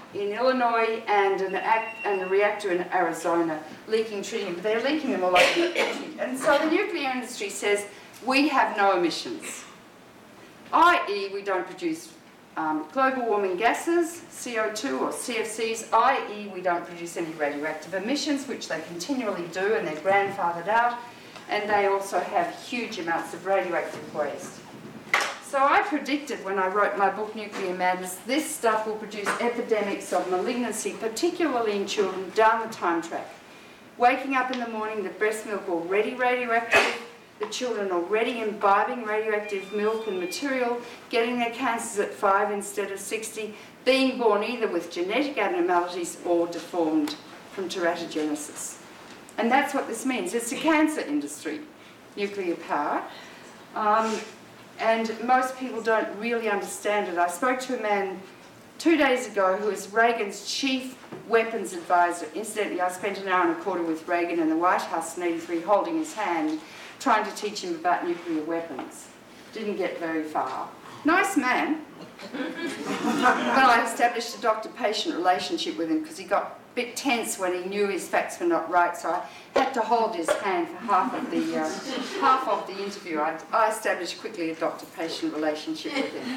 Speaker 1: in Illinois and an act and a reactor in Arizona leaking tritium. But they're leaking them all over the country. And so the nuclear industry says, we have no emissions, that is we don't produce um, global warming gases, C O two or C F Cs, that is we don't produce any radioactive emissions, which they continually do and they're grandfathered out, and they also have huge amounts of radioactive waste. So I predicted when I wrote my book, Nuclear Madness, this stuff will produce epidemics of malignancy, particularly in children, down the time track. Waking up in the morning, the breast milk already radioactive, the children already imbibing radioactive milk and material, getting their cancers at five instead of sixty, being born either with genetic abnormalities or deformed from teratogenesis. And that's what this means. It's a cancer industry, nuclear power. Um, And most people don't really understand it. I spoke to a man two days ago who is Reagan's chief weapons advisor. Incidentally, I spent an hour and a quarter with Reagan in the White House in eighty-three holding his hand, trying to teach him about nuclear weapons. Didn't get very far. Nice man. But I established a doctor-patient relationship with him because he got a bit tense when he knew his facts were not right, so I had to hold his hand for half of the uh, half of the interview. I, I established quickly a doctor-patient relationship with him.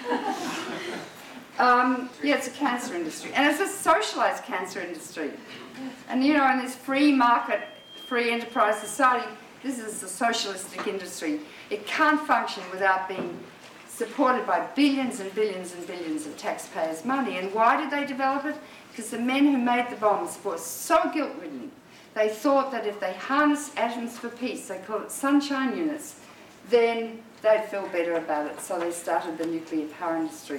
Speaker 1: Um, yeah, it's a cancer industry, and it's a socialised cancer industry. And you know, in this free market, free enterprise society, this is a socialistic industry. It can't function without being supported by billions and billions and billions of taxpayers' money. And why did they develop it? Because the men who made the bombs were so guilt-ridden. They thought that if they harnessed atoms for peace, they call it sunshine units, then they'd feel better about it. So they started the nuclear power industry.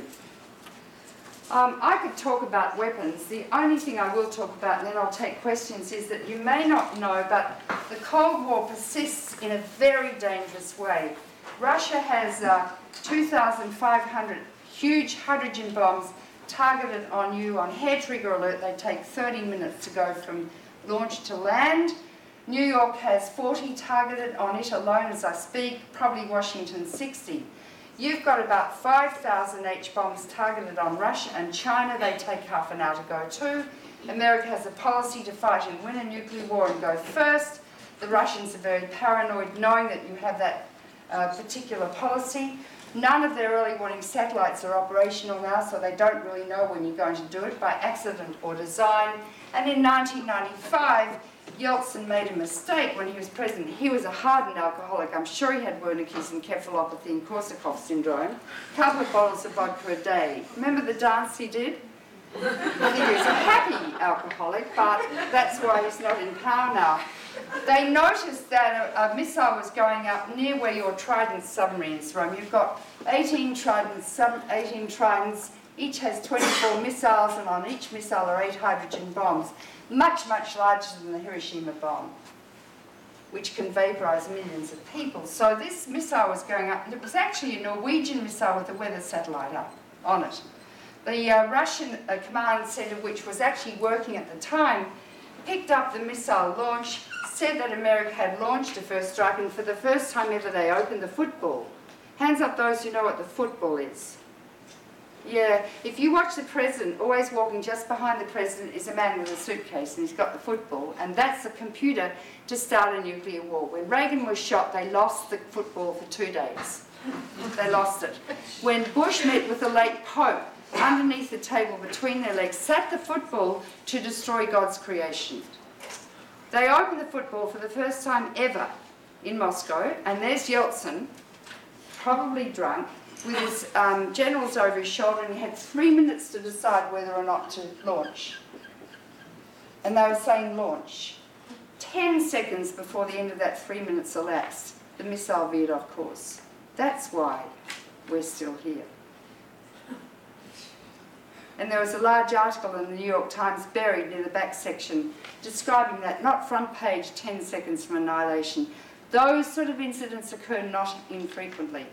Speaker 1: Um, I could talk about weapons. The only thing I will talk about, and then I'll take questions, is that you may not know, but the Cold War persists in a very dangerous way. Russia has uh, two thousand five hundred huge hydrogen bombs targeted on you on hair trigger alert. They take thirty minutes to go from launch to land. New York has forty targeted on it alone as I speak, probably Washington sixty. You've got about five thousand H bombs targeted on Russia and China. They take half an hour to go too. America has a policy to fight and win a nuclear war and go first. The Russians are very paranoid, knowing that you have that uh, particular policy. None of their early warning satellites are operational now, so they don't really know when you're going to do it, by accident or design. And in nineteen ninety-five, Yeltsin made a mistake when he was president. He was a hardened alcoholic. I'm sure he had Wernicke's encephalopathy and Korsakoff syndrome. A couple of bottles of vodka a day. Remember the dance he did? I think he was a happy alcoholic, but that's why he's not in power now. They noticed that a, a missile was going up near where your Trident submarines roam. You've got eighteen Tridents, sub, eighteen Tridents, each has twenty-four missiles, and on each missile are eight hydrogen bombs, much, much larger than the Hiroshima bomb, which can vaporize millions of people. So this missile was going up, and it was actually a Norwegian missile with a weather satellite up on it. The uh, Russian uh, command centre, which was actually working at the time, picked up the missile launch, said that America had launched a first strike, and for the first time ever they opened the football. Hands up those who know what the football is. Yeah, if you watch the president, always walking just behind the president is a man with a suitcase, and he's got the football, and that's the computer to start a nuclear war. When Reagan was shot, they lost the football for two days. They lost it. When Bush met with the late Pope, underneath the table between their legs sat the football to destroy God's creation. They opened the football for the first time ever in Moscow, and there's Yeltsin, probably drunk, with his um, generals over his shoulder, and he had three minutes to decide whether or not to launch. And they were saying launch. Ten seconds before the end of that three minutes elapsed, the missile veered off course. That's why we're still here. And there was a large article in the New York Times buried near the back section describing that, not front page, ten seconds from annihilation. Those sort of incidents occur not infrequently.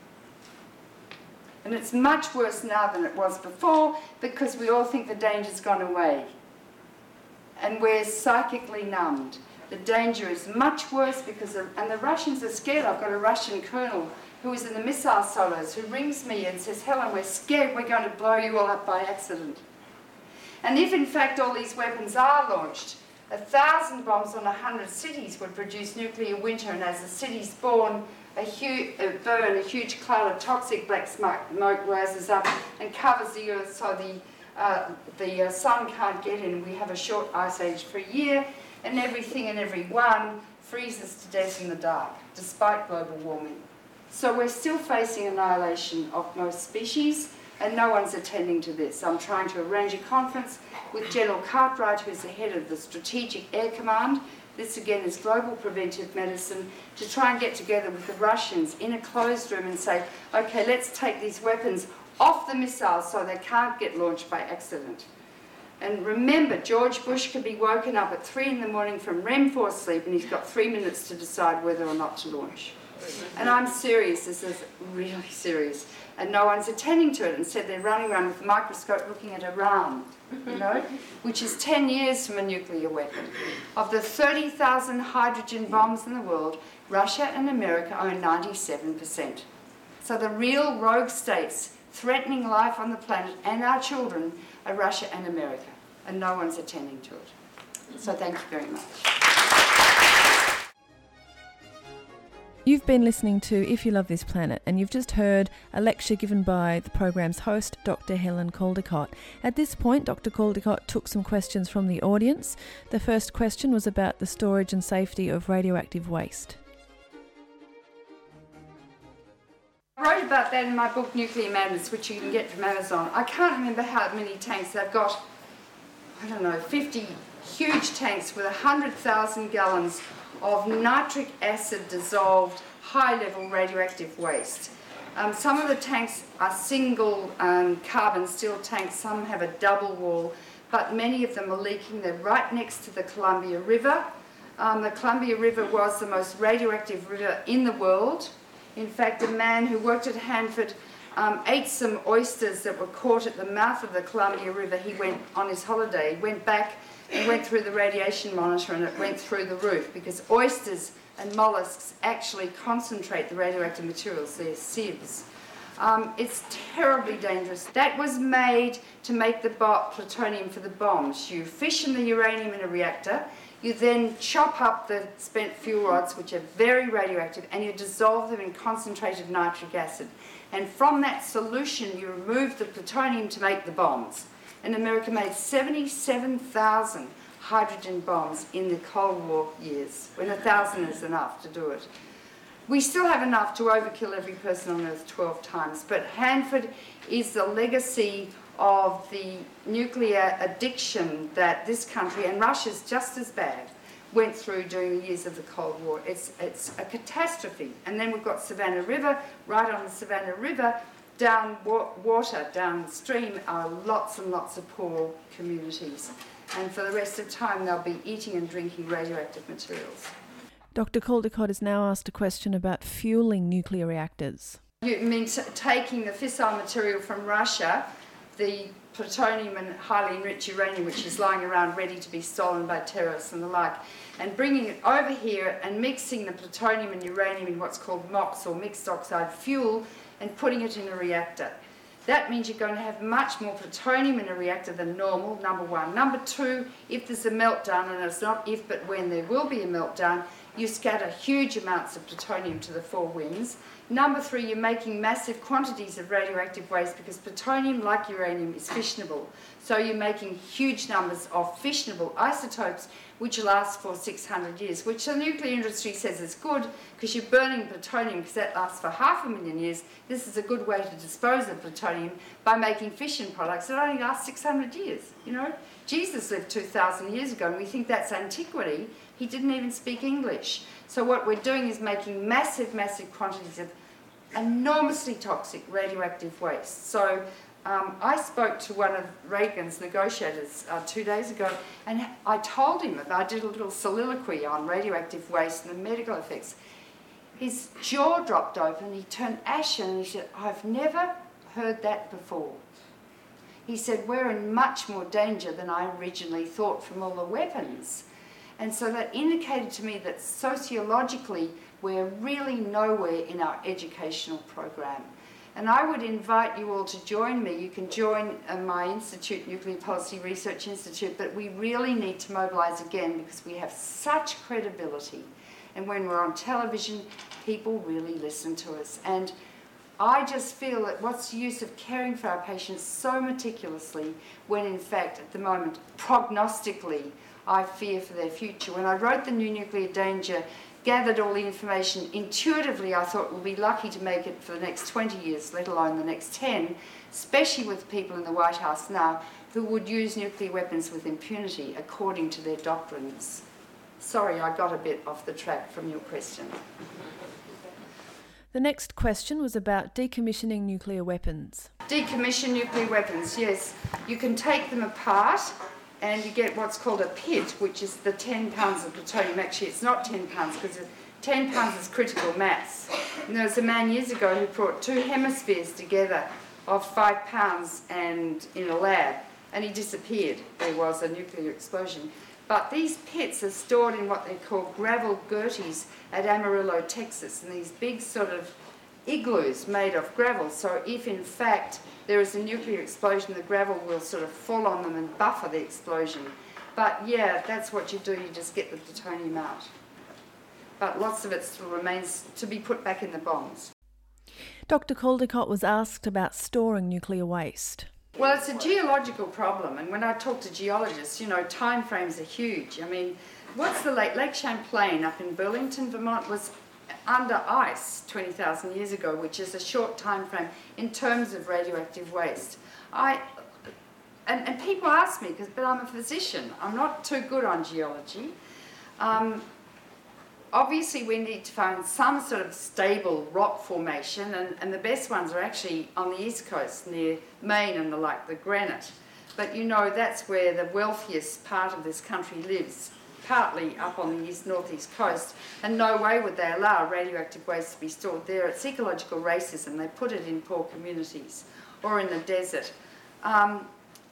Speaker 1: And it's much worse now than it was before, because we all think the danger's gone away. And we're psychically numbed. The danger is much worse because, of, and the Russians are scared. I've got a Russian colonel who is in the missile solos who rings me and says, Helen, we're scared we're going to blow you all up by accident. And if in fact all these weapons are launched, a thousand bombs on a hundred cities would produce nuclear winter, and as the cities born, a huge, uh, burn, a huge cloud of toxic black smoke rises up and covers the earth so the, uh, the uh, sun can't get in. We have a short ice age for a year, and everything and everyone freezes to death in the dark, despite global warming. So we're still facing annihilation of most species, and no one's attending to this. I'm trying to arrange a conference with General Cartwright, who's the head of the Strategic Air Command. This again is global preventive medicine, to try and get together with the Russians in a closed room and say, okay, let's take these weapons off the missiles so they can't get launched by accident. And remember, George Bush could be woken up at three in the morning from R E M four sleep, and he's got three minutes to decide whether or not to launch. And I'm serious, this is really serious. And no one's attending to it. Instead, they're running around with a microscope looking at Iran, you know, which is ten years from a nuclear weapon. Of the thirty thousand hydrogen bombs in the world, Russia and America own ninety-seven percent. So the real rogue states threatening life on the planet and our children are Russia and America, and no one's attending to it. So thank you very much.
Speaker 2: You've been listening to If You Love This Planet, and you've just heard a lecture given by the program's host, Doctor Helen Caldicott. At this point, Doctor Caldicott took some questions from the audience. The first question was about the storage and safety of radioactive waste.
Speaker 1: I wrote about that in my book Nuclear Madness, which you can get from Amazon. I can't remember how many tanks they've got. I don't know, fifty huge tanks with one hundred thousand gallons of nitric acid dissolved high-level radioactive waste. Um, some of the tanks are single um, carbon steel tanks, some have a double wall, but many of them are leaking. They're right next to the Columbia River. Um, the Columbia River was the most radioactive river in the world. In fact, a man who worked at Hanford um, ate some oysters that were caught at the mouth of the Columbia River. He went on his holiday, went back and went through the radiation monitor, and it went through the roof, because oysters and mollusks actually concentrate the radioactive materials, they're sieves. Um, it's terribly dangerous. That was made to make the plutonium for the bombs. You fission the uranium in a reactor, you then chop up the spent fuel rods, which are very radioactive, and you dissolve them in concentrated nitric acid. And from that solution, you remove the plutonium to make the bombs. And America made seventy-seven thousand hydrogen bombs in the Cold War years, when a thousand is enough to do it. We still have enough to overkill every person on Earth twelve times, but Hanford is the legacy of the nuclear addiction that this country, and Russia's just as bad, went through during the years of the Cold War. It's, it's a catastrophe. And then we've got Savannah River. Right on the Savannah River, down wa water, downstream, are lots and lots of poor communities. And for the rest of time, they'll be eating and drinking radioactive materials.
Speaker 2: Doctor Caldicott has now asked a question about fueling nuclear reactors.
Speaker 1: You mean t taking the fissile material from Russia, the plutonium and highly enriched uranium, which is lying around ready to be stolen by terrorists and the like, and bringing it over here and mixing the plutonium and uranium in what's called MOX, or mixed oxide fuel, and putting it in a reactor. That means you're going to have much more plutonium in a reactor than normal, number one. Number two, if there's a meltdown, and it's not if but when there will be a meltdown, you scatter huge amounts of plutonium to the four winds. Number three, you're making massive quantities of radioactive waste, because plutonium, like uranium, is fissionable. So you're making huge numbers of fissionable isotopes which last for six hundred years, which the nuclear industry says is good because you're burning plutonium, because that lasts for half a million years. This is a good way to dispose of plutonium by making fission products that only last six hundred years, you know. Jesus lived two thousand years ago, and we think that's antiquity. He didn't even speak English. So what we're doing is making massive, massive quantities of enormously toxic radioactive waste. So um, I spoke to one of Reagan's negotiators uh, two days ago, and I told him, I did a little soliloquy on radioactive waste and the medical effects. His jaw dropped open, he turned ashen, and he said, I've never heard that before. He said, we're in much more danger than I originally thought from all the weapons. And so that indicated to me that sociologically we're really nowhere in our educational program. And I would invite you all to join me. You can join uh, my institute, Nuclear Policy Research Institute, but we really need to mobilise again because we have such credibility. And when we're on television, people really listen to us. And I just feel that what's the use of caring for our patients so meticulously when in fact at the moment, prognostically, I fear for their future. When I wrote The New Nuclear Danger, gathered all the information, intuitively I thought we'll be lucky to make it for the next twenty years, let alone the next ten, especially with people in the White House now who would use nuclear weapons with impunity according to their doctrines. Sorry, I got a bit off the track from your question.
Speaker 2: The next question was about decommissioning nuclear weapons.
Speaker 1: Decommission nuclear weapons, yes. You can take them apart and you get what's called a pit, which is the ten pounds of plutonium. Actually, it's not ten pounds because ten pounds is critical mass. And there was a man years ago who brought two hemispheres together of five pounds and in a lab, and he disappeared. There was a nuclear explosion. But these pits are stored in what they call gravel gerties at Amarillo, Texas, and these big sort of igloos made of gravel. So if in fact there is a nuclear explosion, the gravel will sort of fall on them and buffer the explosion. But yeah, that's what you do, you just get the plutonium out. But lots of it still remains to be put back in the bombs.
Speaker 2: Doctor Caldicott was asked about storing nuclear waste.
Speaker 1: Well, it's a geological problem, and when I talk to geologists, you know, time frames are huge. I mean, what's the lake? Lake Champlain up in Burlington, Vermont was under ice twenty thousand years ago, which is a short time frame in terms of radioactive waste. I, and, and people ask me, because but I'm a physician, I'm not too good on geology. Um, obviously we need to find some sort of stable rock formation, and, and the best ones are actually on the east coast near Maine and the like, the granite. But you know, that's where the wealthiest part of this country lives, partly up on the east northeast coast, and no way would they allow radioactive waste to be stored there. It's ecological racism. They put it in poor communities or in the desert. Um,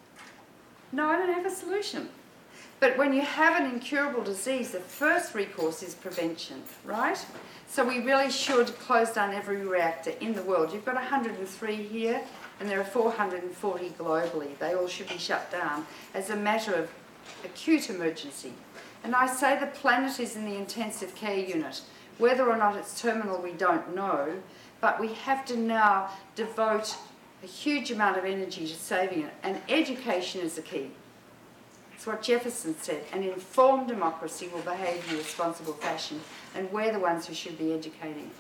Speaker 1: no, I don't have a solution. But when you have an incurable disease, the first recourse is prevention, right? So we really should close down every reactor in the world. You've got one hundred and three here, and there are four hundred and forty globally. They all should be shut down as a matter of acute emergency. And I say the planet is in the intensive care unit. Whether or not it's terminal, we don't know, but we have to now devote a huge amount of energy to saving it, and education is the key. It's what Jefferson said, an informed democracy will behave in a responsible fashion, and we're the ones who should be educating.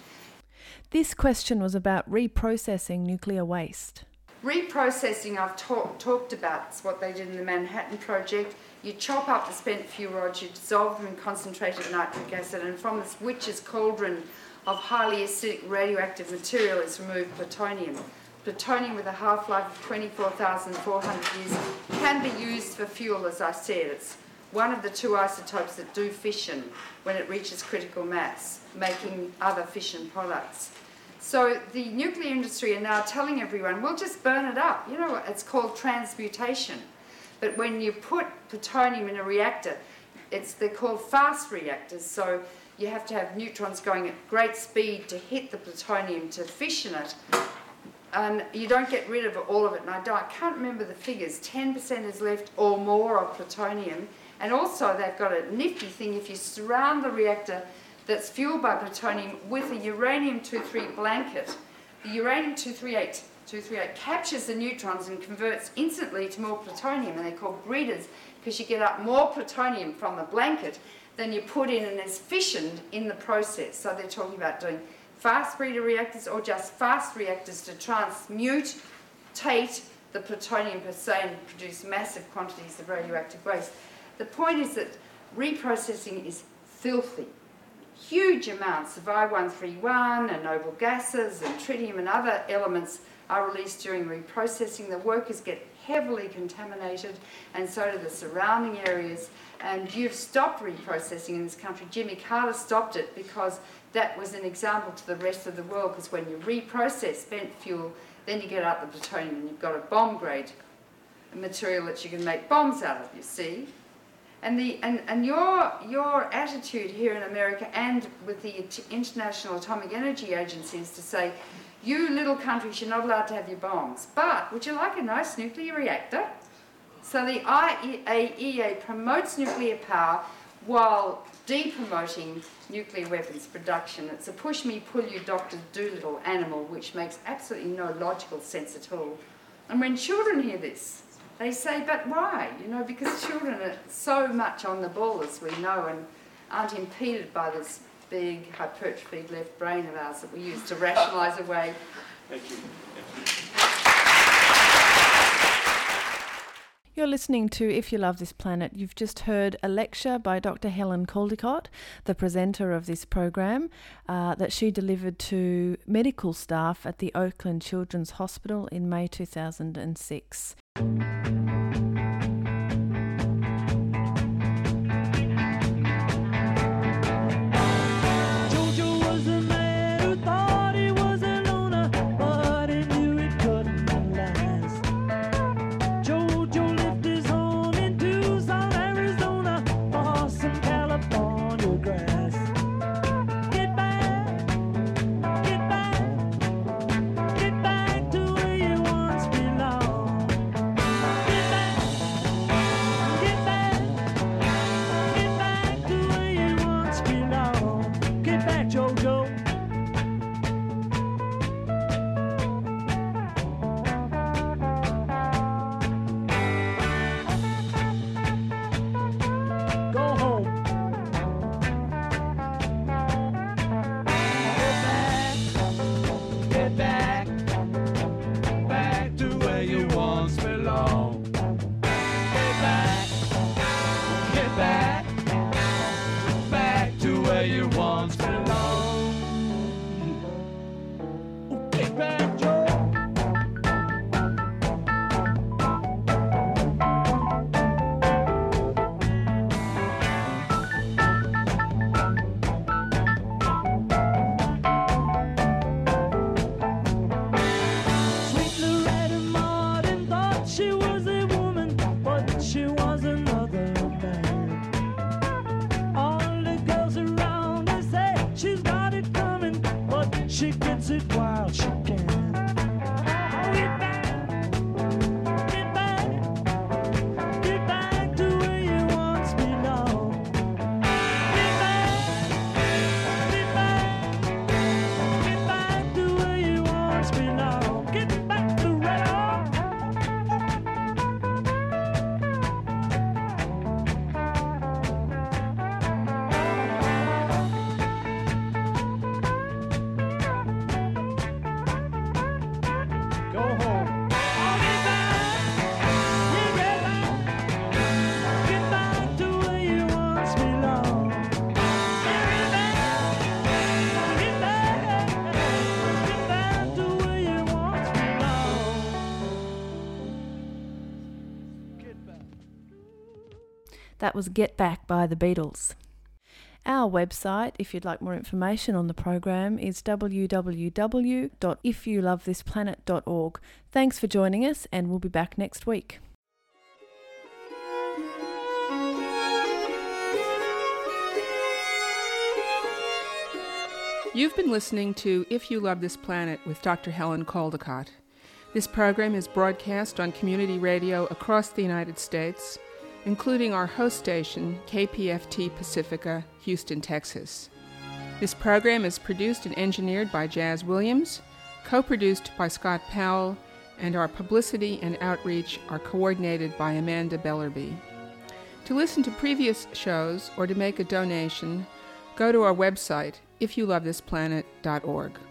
Speaker 2: This question was about reprocessing nuclear waste.
Speaker 1: Reprocessing I've talk, talked about. It's what they did in the Manhattan Project. You chop up the spent fuel rods, you dissolve them in concentrated nitric acid, and from this witch's cauldron of highly acidic radioactive material is removed plutonium. Plutonium with a half-life of twenty-four thousand four hundred years can be used for fuel, as I said. It's one of the two isotopes that do fission when it reaches critical mass, making other fission products. So the nuclear industry are now telling everyone, we'll just burn it up. You know, it's called transmutation. But when you put plutonium in a reactor, it's they're called fast reactors, so you have to have neutrons going at great speed to hit the plutonium to fission it. And you don't get rid of all of it, and I, don't, I can't remember the figures, ten percent is left or more of plutonium. And also they've got a nifty thing, if you surround the reactor that's fueled by plutonium with a uranium two three blanket, the uranium two thirty-eight captures the neutrons and converts instantly to more plutonium, and they're called breeders because you get up more plutonium from the blanket than you put in, and is fissioned in the process. So they're talking about doing fast breeder reactors or just fast reactors to transmutate the plutonium per se and produce massive quantities of radioactive waste. The point is that reprocessing is filthy. Huge amounts of I one thirty-one and noble gases and tritium and other elements are released during reprocessing. The workers get heavily contaminated, and so do the surrounding areas. And you've stopped reprocessing in this country. Jimmy Carter stopped it because that was an example to the rest of the world, because when you reprocess spent fuel, then you get out the plutonium and you've got a bomb grade material that you can make bombs out of, you see. And, the, and, and your, your attitude here in America and with the International Atomic Energy Agency is to say, you little countries, you're not allowed to have your bombs. But would you like a nice nuclear reactor? So the I A E A promotes nuclear power while de-promoting nuclear weapons production. It's a push-me-pull-you Doctor Dolittle animal, which makes absolutely no logical sense at all. And when children hear this, they say, but why? You know, because children are so much on the ball, as we know, and aren't impeded by this big hypertrophied left brain of ours that we use to rationalise away.
Speaker 3: Thank you. Thank you.
Speaker 2: You're listening to If You Love This Planet. You've just heard a lecture by Doctor Helen Caldicott, the presenter of this program, uh, that she delivered to medical staff at the Oakland Children's Hospital in May two thousand six. That was Get Back by the Beatles. Our website, if you'd like more information on the program, is w w w dot if you love this planet dot org. Thanks for joining us, and we'll be back next week.
Speaker 4: You've been listening to If You Love This Planet with Doctor Helen Caldicott. This program is broadcast on community radio across the United States, including our host station, K P F T Pacifica, Houston, Texas. This program is produced and engineered by Jazz Williams, co-produced by Scott Powell, and our publicity and outreach are coordinated by Amanda Bellerby. To listen to previous shows or to make a donation, go to our website, if you love this planet dot org.